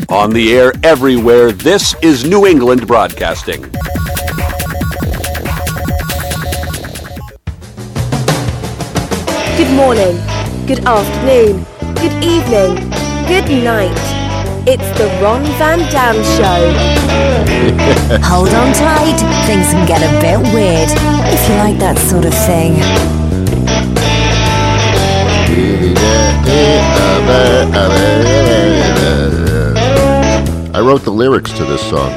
On the air everywhere, this is New England Broadcasting. Good morning, good afternoon, good evening, good night. It's the Ron Van Dam Show. Hold on tight, things can get a bit weird, if you like that sort of thing. I wrote the lyrics to this song.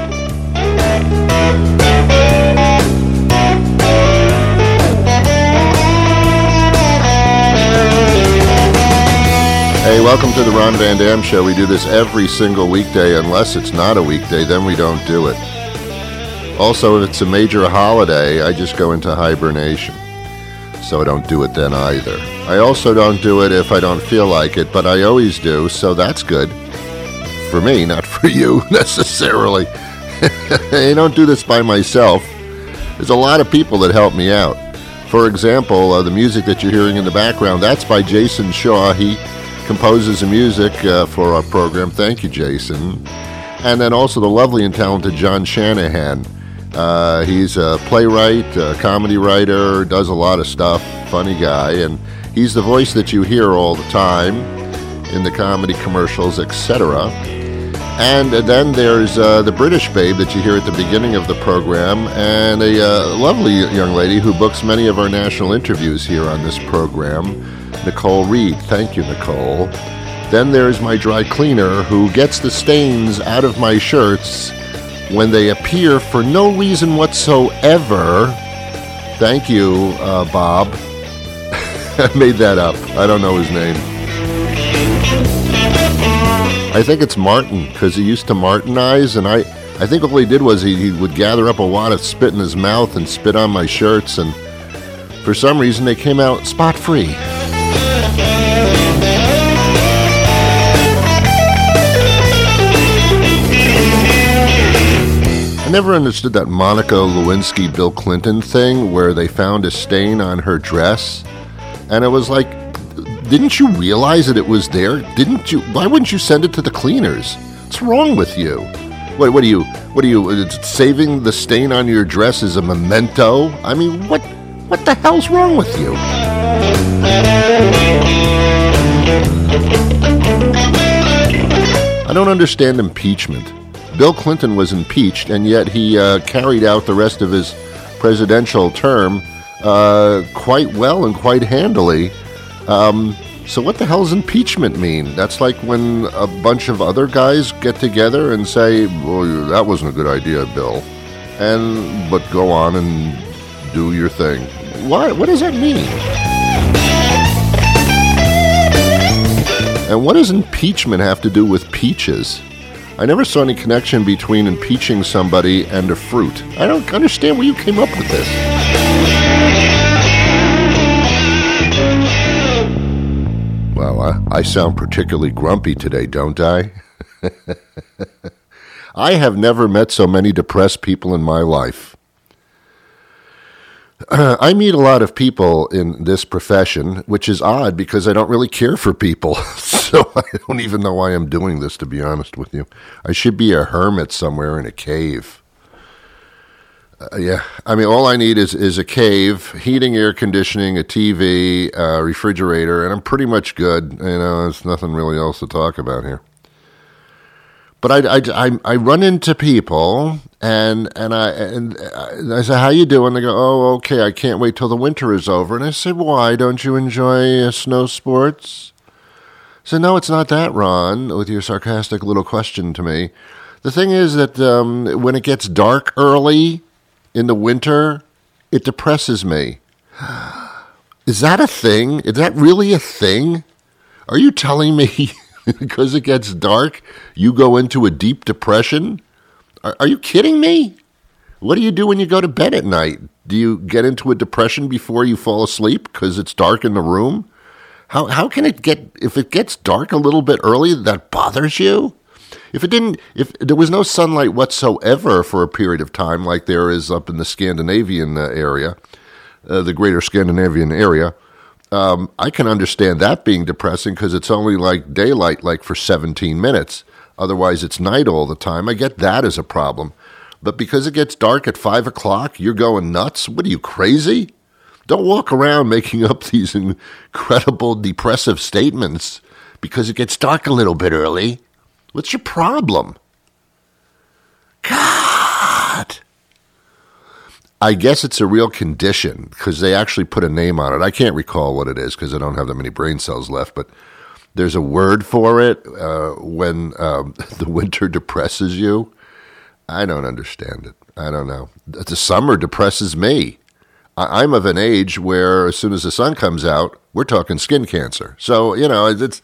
Hey, welcome to the Ron Van Dam Show. We do this every single weekday. Unless it's not a weekday, then we don't do it. Also, if it's a major holiday, I just go into hibernation. So I don't do it then either. I also don't do it if I don't feel like it, but I always do, so that's good. For me, not for you, necessarily. I don't do this by myself. There's a lot of people that help me out. For example, the music that you're hearing in the background, that's by Jason Shaw. He composes the music for our program. Thank you, Jason. And then also the lovely and talented John Shanahan. He's a playwright, a comedy writer, does a lot of stuff, funny guy, and he's the voice that you hear all the time in the comedy commercials, etc. And then there's the British babe that you hear at the beginning of the program, and a lovely young lady who books many of our national interviews here on this program, Nicole Reed. Thank you, Nicole. Then there's my dry cleaner who gets the stains out of my shirts when they appear for no reason whatsoever. Thank you, Bob. I made that up. I don't know his name. I think it's Martin, because he used to Martinize, and I think all he did was he would gather up a wad of spit in his mouth and spit on my shirts, and for some reason they came out spot-free. I never understood that Monica Lewinsky, Bill Clinton thing where they found a stain on her dress. And it was like, didn't you realize that it was there? Why wouldn't you send it to the cleaners? What's wrong with you? What are you, saving the stain on your dress as a memento? I mean, what the hell's wrong with you? I don't understand impeachment. Bill Clinton was impeached, and yet he carried out the rest of his presidential term quite well and quite handily. So what the hell does impeachment mean? That's like when a bunch of other guys get together and say, well, that wasn't a good idea, Bill. But go on and do your thing. What does that mean? And what does impeachment have to do with peaches? I never saw any connection between impeaching somebody and a fruit. I don't understand where you came up with this. Well, I sound particularly grumpy today, don't I? I have never met so many depressed people in my life. I meet a lot of people in this profession, which is odd because I don't really care for people. So I don't even know why I'm doing this, to be honest with you. I should be a hermit somewhere in a cave. Yeah, I mean, all I need is a cave, heating, air conditioning, a TV, a refrigerator, and I'm pretty much good. You know, there's nothing really else to talk about here. But I run into people, and I say, how you doing? They go, oh, okay, I can't wait till the winter is over. And I say, why? Don't you enjoy snow sports? I said, no, it's not that, Ron, with your sarcastic little question to me. The thing is that when it gets dark early in the winter, it depresses me. Is that a thing? Is that really a thing? Are you telling me because it gets dark, you go into a deep depression? Are you kidding me? What do you do when you go to bed at night? Do you get into a depression before you fall asleep because it's dark in the room? How can it get, if it gets dark a little bit early, that bothers you? If there was no sunlight whatsoever for a period of time, like there is up in the Scandinavian area, the greater Scandinavian area, I can understand that being depressing because it's only like daylight, like for 17 minutes. Otherwise, it's night all the time. I get that as a problem. But because it gets dark at 5 o'clock, you're going nuts? What are you, crazy? Don't walk around making up these incredible depressive statements because it gets dark a little bit early. What's your problem? God! I guess it's a real condition because they actually put a name on it. I can't recall what it is because I don't have that many brain cells left, but there's a word for it when the winter depresses you. I don't understand it. I don't know. The summer depresses me. I'm of an age where as soon as the sun comes out, we're talking skin cancer. So, it's...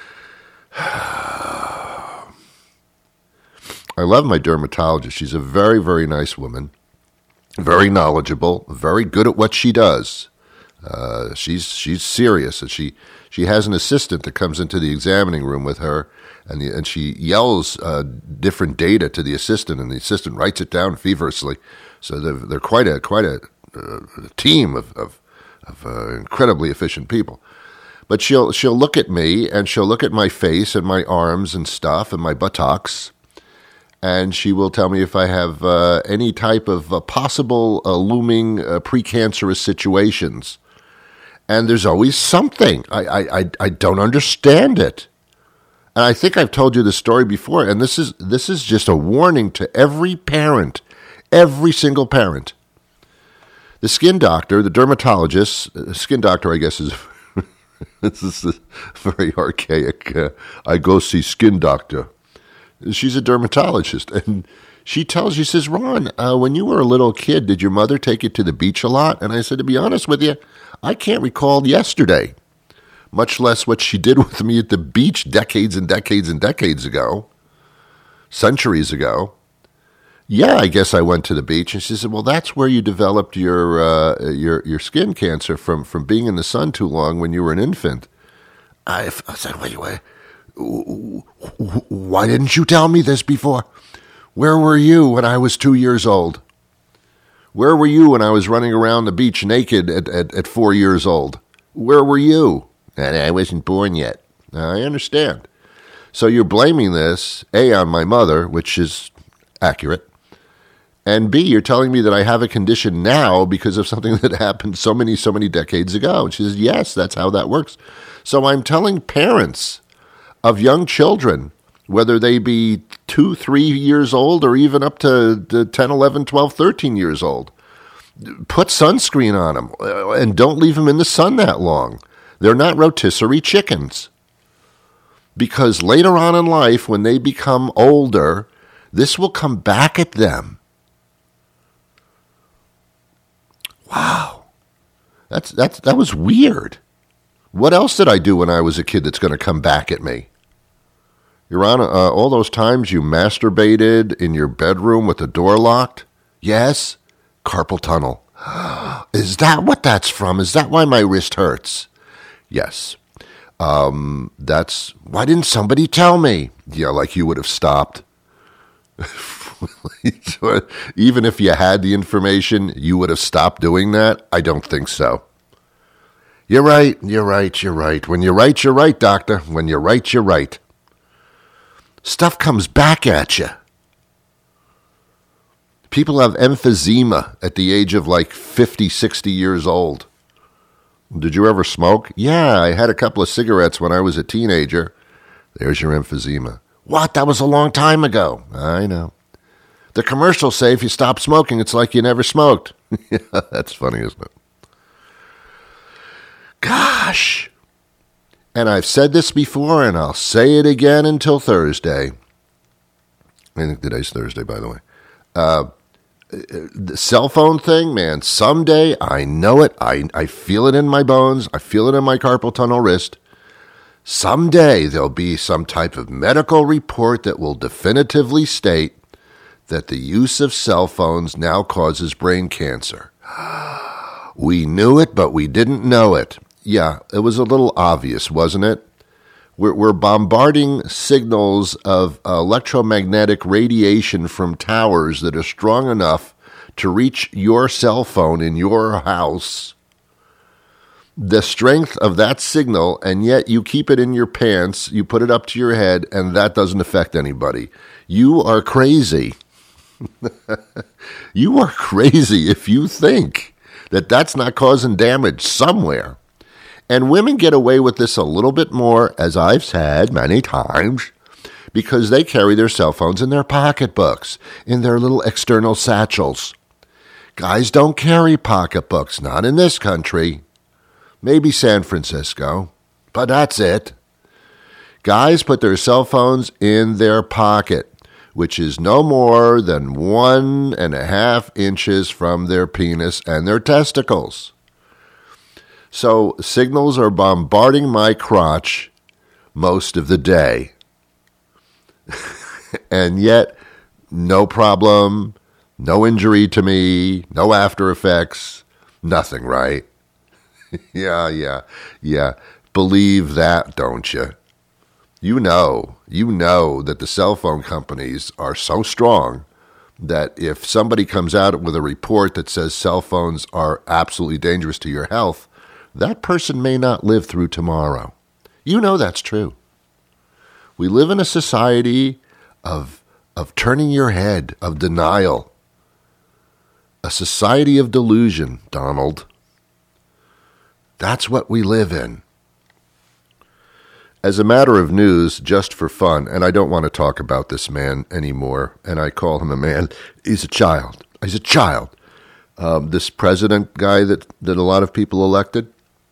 I love my dermatologist. She's a very, very nice woman. Very knowledgeable, very good at what she does. She's serious, and she has an assistant that comes into the examining room with her, and she yells different data to the assistant, and the assistant writes it down feverishly. So they're quite a team of incredibly efficient people. But she'll look at me, and she'll look at my face and my arms and stuff and my buttocks. And she will tell me if I have any type of possible looming precancerous situations. And there's always something. I don't understand it. And I think I've told you this story before, and this is just a warning to every parent, every single parent. The skin doctor, the dermatologist, skin doctor, I guess is this is very archaic. I go see skin doctor. She's a dermatologist, and she says, Ron, when you were a little kid, did your mother take you to the beach a lot? And I said, to be honest with you, I can't recall yesterday, much less what she did with me at the beach decades and decades and decades ago, centuries ago. Yeah, I guess I went to the beach. And she said, well, that's where you developed your skin cancer from being in the sun too long when you were an infant. I said, wait. Why didn't you tell me this before? Where were you when I was 2 years old? Where were you when I was running around the beach naked at 4 years old? Where were you? And I wasn't born yet. I understand. So you're blaming this, A, on my mother, which is accurate, and B, you're telling me that I have a condition now because of something that happened so many decades ago. And she says, yes, that's how that works. So I'm telling parents of young children, whether they be 2, 3 years old or even up to 10, 11, 12, 13 years old, put sunscreen on them and don't leave them in the sun that long. They're not rotisserie chickens. Because later on in life, when they become older, this will come back at them. Wow. That was weird. What else did I do when I was a kid that's going to come back at me? Your Honor, all those times you masturbated in your bedroom with the door locked? Yes, carpal tunnel. Is that what that's from? Is that why my wrist hurts? Yes. That's, why didn't somebody tell me? Yeah, like you would have stopped. Even if you had the information, you would have stopped doing that? I don't think so. You're right. When you're right, you're right, doctor. When you're right. Stuff comes back at you. People have emphysema at the age of like 50, 60 years old. Did you ever smoke? Yeah, I had a couple of cigarettes when I was a teenager. There's your emphysema. What? That was a long time ago. I know. The commercials say if you stop smoking, it's like you never smoked. Yeah, that's funny, isn't it? Gosh. And I've said this before, and I'll say it again until Thursday. I think today's Thursday, by the way. The cell phone thing, man, someday, I know it. I feel it in my bones. I feel it in my carpal tunnel wrist. Someday there'll be some type of medical report that will definitively state that the use of cell phones now causes brain cancer. We knew it, but we didn't know it. Yeah, it was a little obvious, wasn't it? We're bombarding signals of electromagnetic radiation from towers that are strong enough to reach your cell phone in your house. the strength of that signal, and yet you keep it in your pants, you put it up to your head, and that doesn't affect anybody. You are crazy. You are crazy if you think that that's not causing damage somewhere. And women get away with this a little bit more, as I've said many times, because they carry their cell phones in their pocketbooks, in their little external satchels. Guys don't carry pocketbooks, not in this country. Maybe San Francisco, but that's it. Guys put their cell phones in their pocket, which is no more than 1.5 inches from their penis and their testicles. So signals are bombarding my crotch most of the day. And yet, no problem, no injury to me, no after effects, nothing, right? Yeah. Believe that, don't you? You know that the cell phone companies are so strong that if somebody comes out with a report that says cell phones are absolutely dangerous to your health, that person may not live through tomorrow. You know that's true. We live in a society of turning your head, of denial. A society of delusion, Donald. That's what we live in. As a matter of news, just for fun, and I don't want to talk about this man anymore, and I call him a man, he's a child. He's a child. This president guy that a lot of people elected,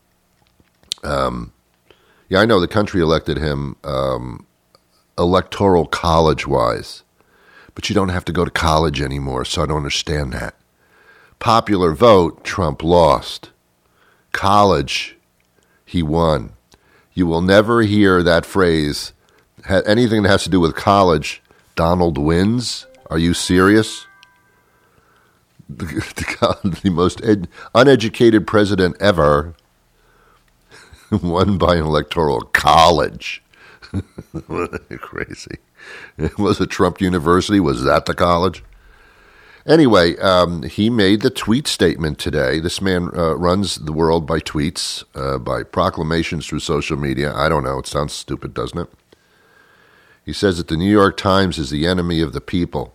I know the country elected him electoral college-wise, but you don't have to go to college anymore, so I don't understand that. Popular vote, Trump lost. College, he won. You will never hear that phrase, anything that has to do with college, Donald wins. Are you serious? The most uneducated president ever won by an electoral college. Crazy. Was it Trump University? Was that the college? Anyway, he made the tweet statement today. This man runs the world by tweets, by proclamations through social media. I don't know. It sounds stupid, doesn't it? He says that the New York Times is the enemy of the people.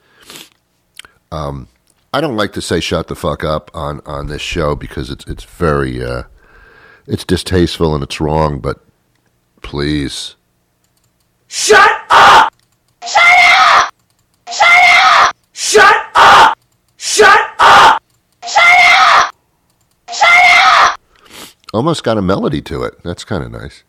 I don't like to say shut the fuck up on this show because it's very, it's distasteful and it's wrong, but please. Shut up! Shut up! Shut up! Shut up! Shut up! Shut up! Shut up! Almost got a melody to it. That's kind of nice.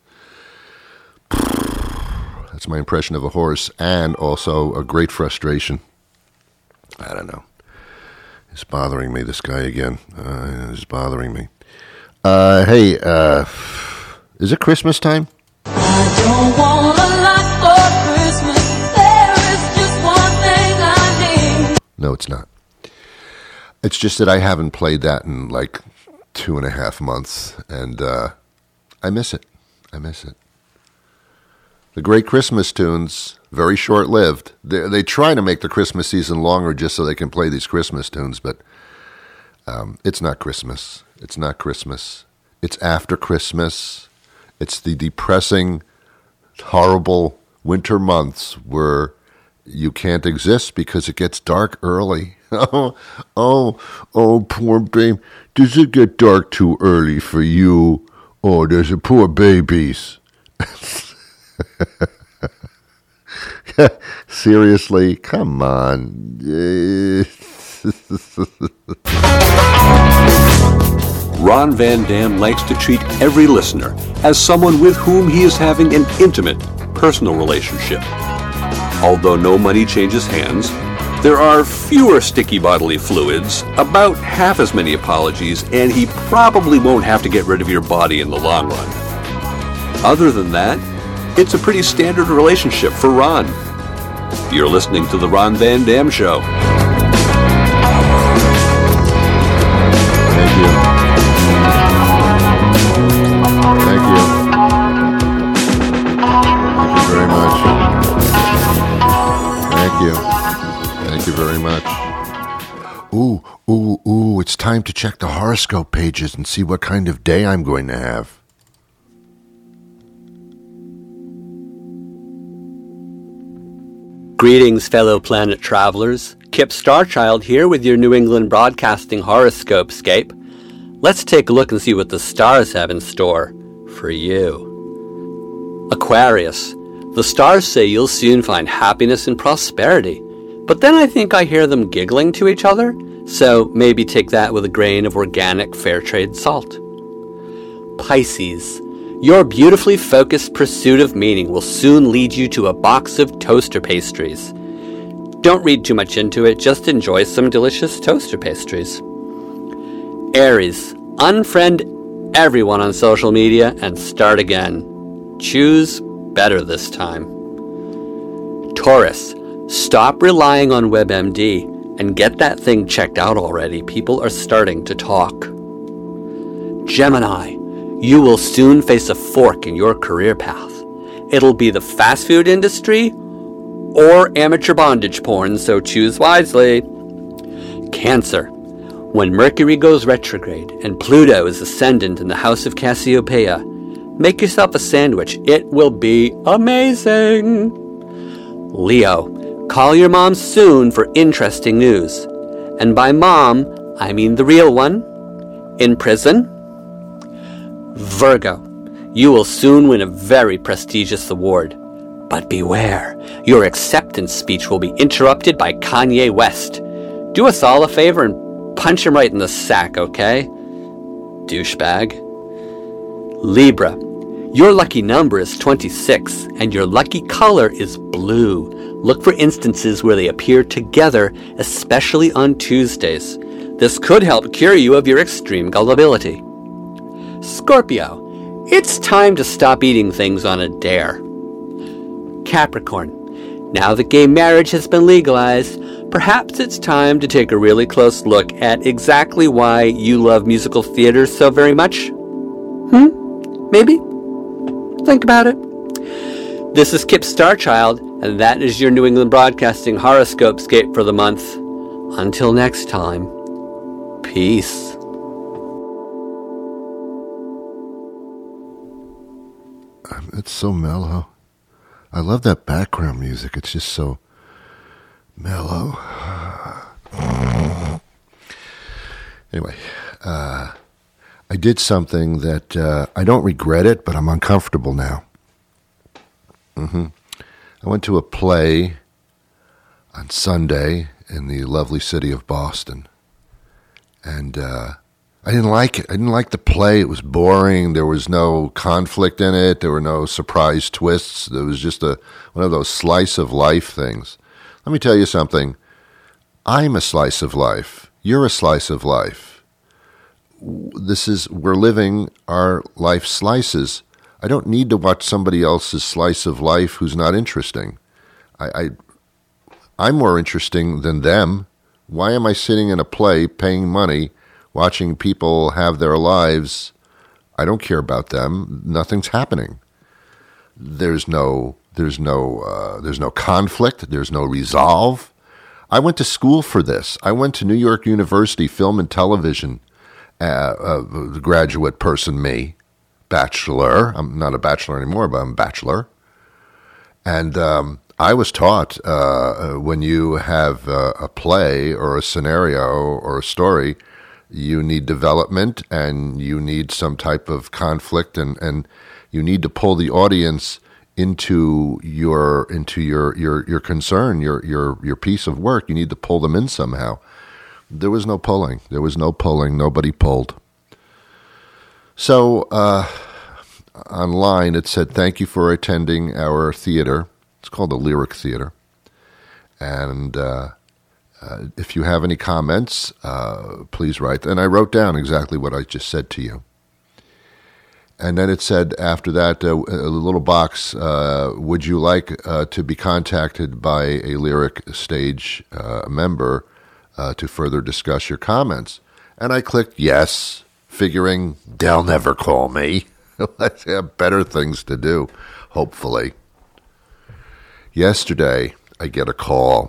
That's my impression of a horse, and also a great frustration. I don't know. It's bothering me, this guy again. It's bothering me. Hey, is it Christmas time? I don't want a lot for Christmas. There is just one thing I need. No, it's not. It's just that I haven't played that in like 2.5 months, and I miss it. I miss it. The great Christmas tunes, very short-lived. They try to make the Christmas season longer just so they can play these Christmas tunes, but it's not Christmas. It's not Christmas. It's after Christmas. It's the depressing, horrible winter months where you can't exist because it gets dark early. Oh, poor babe. Does it get dark too early for you? Oh, there's a poor babies. Seriously, come on. Ron Van Dam likes to treat every listener as someone with whom he is having an intimate, personal relationship. Although no money changes hands, there are fewer sticky bodily fluids, about half as many apologies, and he probably won't have to get rid of your body in the long run. Other than that, it's a pretty standard relationship for Ron. You're listening to The Ron Van Dam Show. Thank you. Thank you. Thank you very much. Thank you. Thank you very much. Ooh, it's time to check the horoscope pages and see what kind of day I'm going to have. Greetings, fellow planet travelers. Kip Starchild here with your New England Broadcasting Horoscope-scape. Let's take a look and see what the stars have in store for you. Aquarius. The stars say you'll soon find happiness and prosperity, but then I think I hear them giggling to each other, so maybe take that with a grain of organic fair trade salt. Pisces. Your beautifully focused pursuit of meaning will soon lead you to a box of toaster pastries. Don't read too much into it, just enjoy some delicious toaster pastries. Aries. Unfriend everyone on social media and start again. Choose better this time. Taurus. Stop relying on WebMD and get that thing checked out already. People are starting to talk. Gemini. You will soon face a fork in your career path. It'll be the fast food industry or amateur bondage porn, so choose wisely. Cancer. When Mercury goes retrograde and Pluto is ascendant in the house of Cassiopeia, make yourself a sandwich. It will be amazing. Leo. Call your mom soon for interesting news. And by mom, I mean the real one. In prison. Virgo. You will soon win a very prestigious award. But beware, your acceptance speech will be interrupted by Kanye West. Do us all a favor and punch him right in the sack, okay? Douchebag. Libra. Your lucky number is 26, and your lucky color is blue. Look for instances where they appear together, especially on Tuesdays. This could help cure you of your extreme gullibility. Scorpio. It's time to stop eating things on a dare. Capricorn. Now that gay marriage has been legalized, perhaps it's time to take a really close look at exactly why you love musical theater so very much. Maybe? Think about it. This is Kip Starchild, and that is your New England Broadcasting Horoscope-scape for the month. Until next time, peace. It's so mellow. I love that background music. It's just so mellow. Anyway, I did something that I don't regret it, but I'm uncomfortable now. I went to a play on Sunday in the lovely city of Boston, and I didn't like it. I didn't like the play. It was boring. There was no conflict in it. There were no surprise twists. There was just one of those slice of life things. Let me tell you something. I'm a slice of life. You're a slice of life. We're living our life slices. I don't need to watch somebody else's slice of life who's not interesting. I'm more interesting than them. Why am I sitting in a play paying money watching people have their lives? I don't care about them. Nothing's happening. There's no conflict. There's no resolve. I went to school for this. I went to New York University Film and Television, the graduate person, me, bachelor. I'm not a bachelor anymore, but I'm a bachelor. And I was taught when you have a play or a scenario or a story, you need development and you need some type of conflict, and you need to pull the audience into your concern, your piece of work. You need to pull them in somehow. There was no pulling. Nobody pulled. So online it said, "Thank you for attending our theater." It's called the Lyric Theater. And if you have any comments, please write. And I wrote down exactly what I just said to you. And then it said after that, a little box, would you like to be contacted by a Lyric stage member to further discuss your comments? And I clicked yes, figuring they'll never call me. I have better things to do, hopefully. Yesterday, I get a call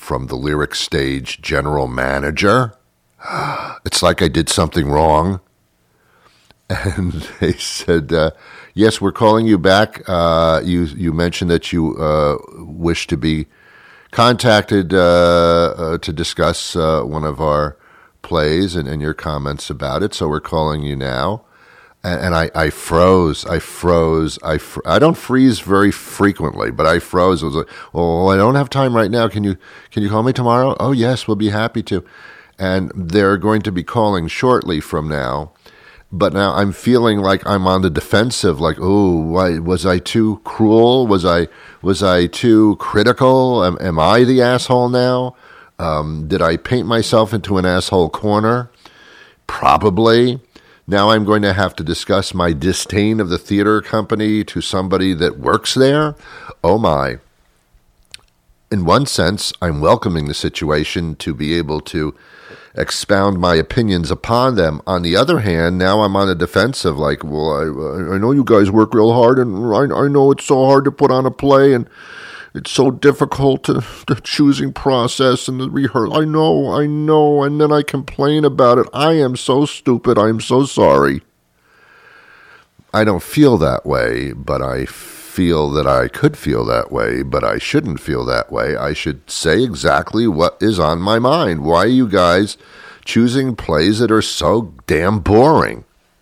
from the Lyric Stage general manager. It's like I did something wrong. And they said, yes, we're calling you back. You mentioned that you wish to be contacted to discuss one of our plays and your comments about it. So we're calling you now. And I froze. I don't freeze very frequently, but I froze. I was like, "Oh, I don't have time right now. Can you call me tomorrow?" "Oh, yes, we'll be happy to." And they're going to be calling shortly from now. But now I'm feeling like I'm on the defensive. Like, oh, why was I too cruel? Was I too critical? Am I the asshole now? Did I paint myself into an asshole corner? Probably. Now I'm going to have to discuss my disdain of the theater company to somebody that works there? Oh my. In one sense, I'm welcoming the situation to be able to expound my opinions upon them. On the other hand, now I'm on the defensive, like, well, I know you guys work real hard, and I know it's so hard to put on a play, and it's so difficult the choosing process and the rehearsal. I know, and then I complain about it. I am so stupid. I'm so sorry. I don't feel that way, but I feel that I could feel that way, but I shouldn't feel that way. I should say exactly what is on my mind. Why are you guys choosing plays that are so damn boring?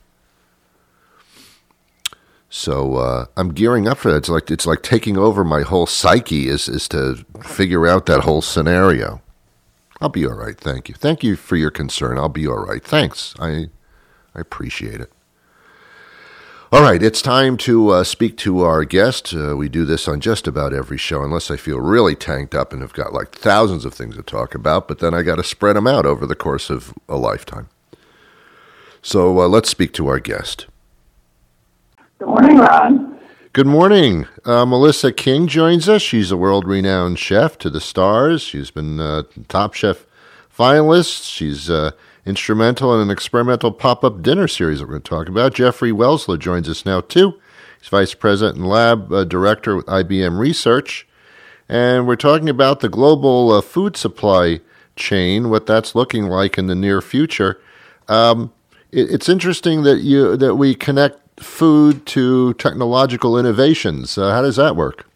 So I'm gearing up for that. It's like taking over my whole psyche is to figure out that whole scenario. I'll be all right. Thank you. Thank you for your concern. I'll be all right. Thanks. I appreciate it. All right, it's time to speak to our guest. We do this on just about every show, unless I feel really tanked up and have got like thousands of things to talk about, but then I got to spread them out over the course of a lifetime. So let's speak to our guest. Good morning, Ron. Good morning. Melissa King joins us. She's a world-renowned chef to the stars. She's been Top Chef finalist. She's instrumental in an experimental pop-up dinner series that we're going to talk about. Jeffrey Welsler joins us now, too. He's Vice President and Lab Director with IBM Research. And we're talking about the global food supply chain, what that's looking like in the near future. It's interesting that we connect food to technological innovations. How does that work?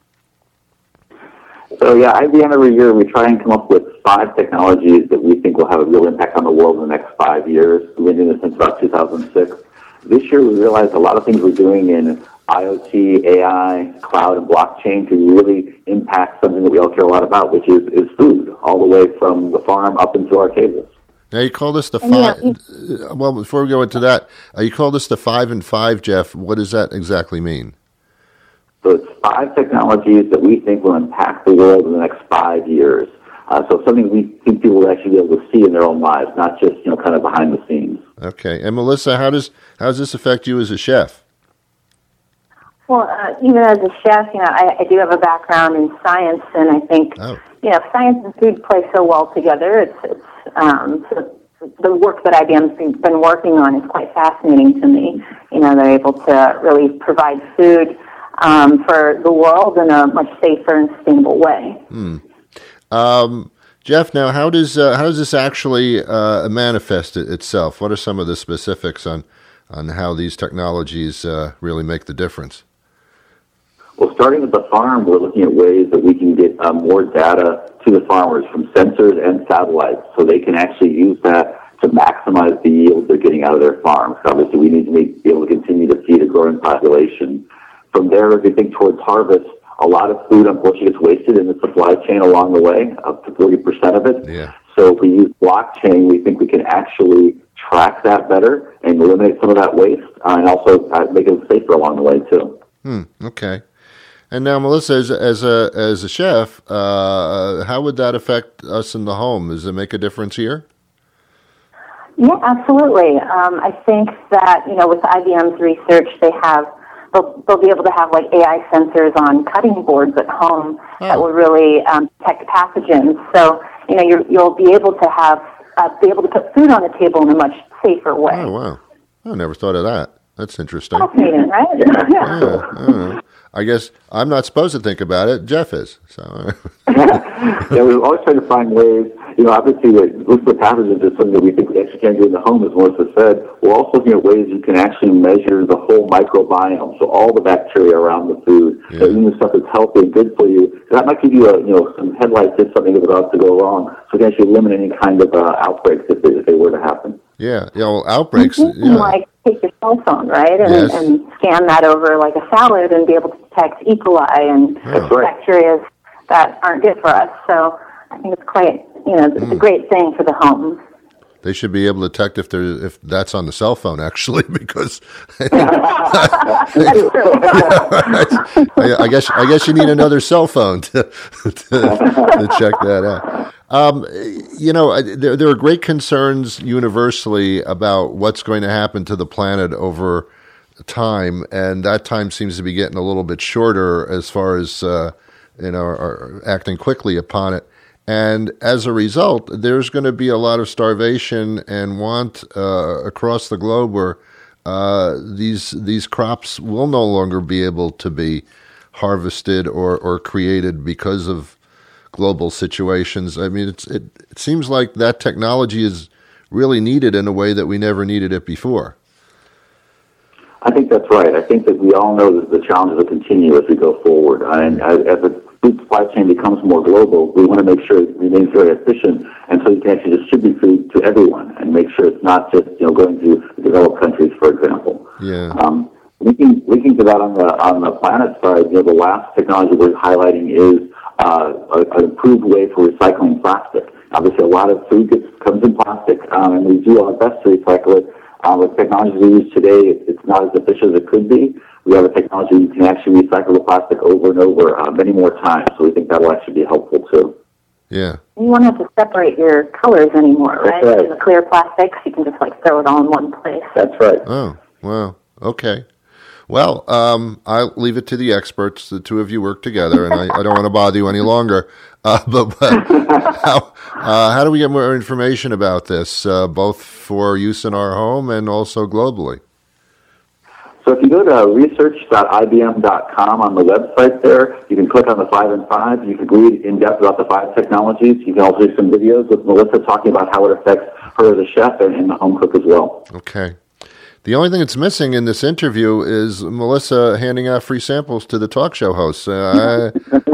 So, IBM every year we try and come up with 5 technologies that we think will have a real impact on the world in the next 5 years. We've been doing this since about 2006. This year we realized a lot of things we're doing in IoT, AI, cloud, and blockchain can really impact something that we all care a lot about, which is food, all the way from the farm up into our tables. Now, you call this the 5... Well, before we go into that, you call this the 5 and 5, Jeff. What does that exactly mean? So it's 5 technologies that we think will impact the world in the next 5 years. So something we think people will actually be able to see in their own lives, not just kind of behind the scenes. Okay, and Melissa, how does this affect you as a chef? Well, even as a chef, I do have a background in science, and I think science and food play so well together. It's the work that IBM's been working on is quite fascinating to me. They're able to really provide food for the world in a much safer and sustainable way. Jeff, now how does this actually manifest itself? What are some of the specifics on how these technologies really make the difference? Well, starting at the farm, we're looking at ways that we can get more data to the farmers from sensors and satellites, so they can actually use that to maximize the yield they're getting out of their farms. Obviously, we need to be able to continue to feed a growing population. From there, if we think towards harvest, a lot of food, unfortunately, gets wasted in the supply chain along the way, up to 40% of it. Yeah. So if we use blockchain, we think we can actually track that better and eliminate some of that waste, and also make it safer along the way, too. Okay. And now, Melissa, as a chef, how would that affect us in the home? Does it make a difference here? Yeah, absolutely. I think that, with IBM's research, they'll be able to have like AI sensors on cutting boards at home that will really detect pathogens. So, you'll be able to put food on the table in a much safer way. Oh, wow. I never thought of that. That's interesting. Fascinating, right? Yeah. I guess I'm not supposed to think about it. Jeff is. So. Yeah, we're always trying to find ways. Obviously, liquid pathogens is something that we think we actually can do in the home, as Melissa said. We're also looking at ways you can actually measure the whole microbiome, so all the bacteria around the food, even the stuff that's healthy and good for you. That might give you, some headlights if something is about to go wrong, so we can actually eliminate any kind of outbreaks if they were to happen. Yeah, well, outbreaks. You can, take your cell phone, right, and scan that over like a salad and be able to detect E. coli and bacteria that aren't good for us. So I think it's quite, it's a great thing for the home. They should be able to detect if that's on the cell phone, actually, because That's true. I guess you need another cell phone to check that out. There are great concerns universally about what's going to happen to the planet over time, and that time seems to be getting a little bit shorter as far as are acting quickly upon it. And as a result, there's going to be a lot of starvation and want across the globe where these crops will no longer be able to be harvested or created because of global situations. I mean, it seems like that technology is really needed in a way that we never needed it before. I think that's right. I think that we all know that the challenges will continue as we go forward. And as the food supply chain becomes more global, we want to make sure it remains very efficient, and so you can actually distribute food to everyone and make sure it's not just going to developed countries, for example. Yeah. Linking to that on the planet side, the last technology we're highlighting is an improved way for recycling plastic. Obviously, a lot of food comes in plastic, and we do our best to recycle it. With technology we use today, it's not as efficient as it could be. We have a technology you can actually recycle the plastic over and over many more times, so we think that will actually be helpful too. Yeah. You won't have to separate your colors anymore, right? That's right. In the clear plastics, you can just throw it all in one place. That's right. Oh, wow. Okay. Well, I'll leave it to the experts. The two of you work together, and I don't want to bother you any longer. But how do we get more information about this, both for use in our home and also globally? So if you go to research.ibm.com on the website there, you can click on the 5 and 5. You can read in depth about the 5 technologies. You can also do some videos with Melissa talking about how it affects her as a chef and the home cook as well. Okay. The only thing that's missing in this interview is Melissa handing out free samples to the talk show hosts. I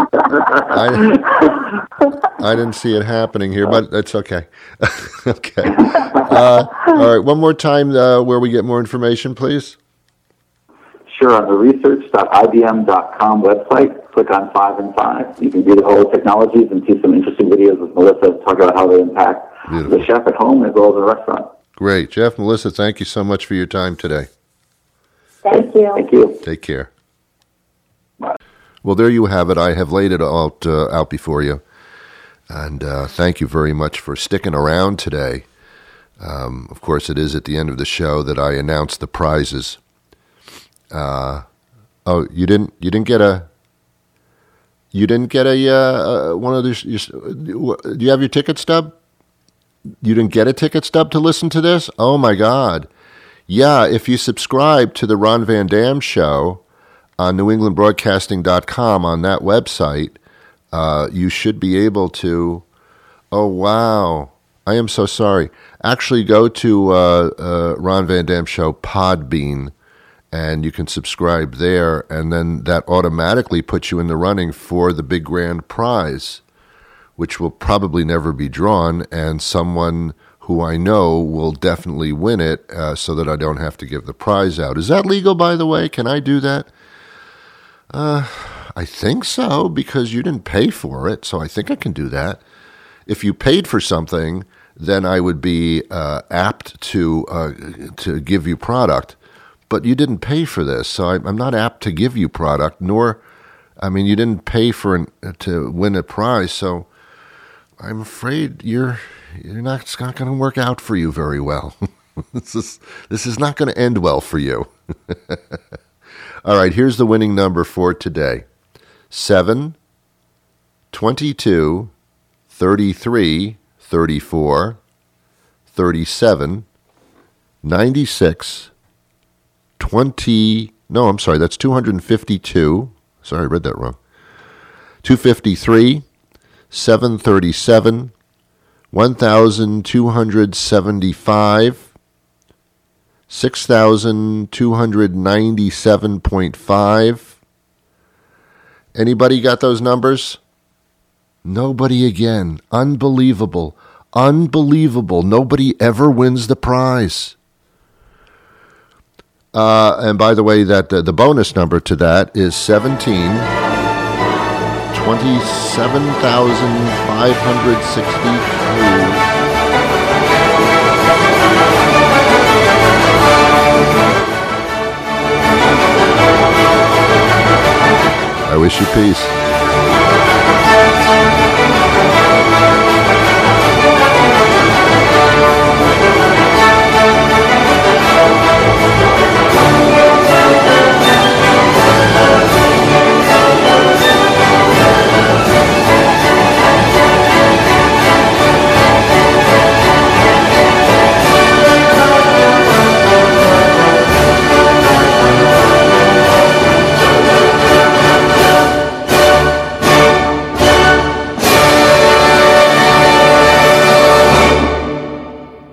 didn't see it happening here, but it's okay. Okay. All right. One more time where we get more information, please. Sure. On the research.ibm.com website, click on 5 and 5. You can view the whole technologies and see some interesting videos with Melissa talking about how they impact the chef at home as well as the restaurant. Great. Jeff, Melissa, thank you so much for your time today. Thank you. Thank you. Take care. Bye. Well, there you have it. I have laid it out before you. And thank you very much for sticking around today. Of course, it is at the end of the show that I announce the prizes. You didn't get a one of these. Do you have your ticket stub? You didn't get a ticket stub to listen to this? Oh, my God. Yeah, if you subscribe to the Ron Van Dam Show on NewEnglandBroadcasting.com on that website, you should be able to... Oh, wow. I am so sorry. Actually, go to Ron Van Dam Show Podbean, and you can subscribe there, and then that automatically puts you in the running for the big grand prize, which will probably never be drawn, and someone who I know will definitely win it so that I don't have to give the prize out. Is that legal, by the way? Can I do that? I think so, because you didn't pay for it, so I think I can do that. If you paid for something, then I would be apt to give you product, but you didn't pay for this, so I'm not apt to give you product, nor, I mean, you didn't pay to win a prize, so... I'm afraid it's not going to work out for you very well. This is not going to end well for you. All right, here's the winning number for today. 7, 22, 33, 34, 37, 96, that's 252. Sorry, I read that wrong. 253, 737, 1,275, 6,297.5. Anybody got those numbers? Nobody again. Unbelievable. Unbelievable. Nobody ever wins the prize. And by the way, that the bonus number to that is 27,563. I wish you peace.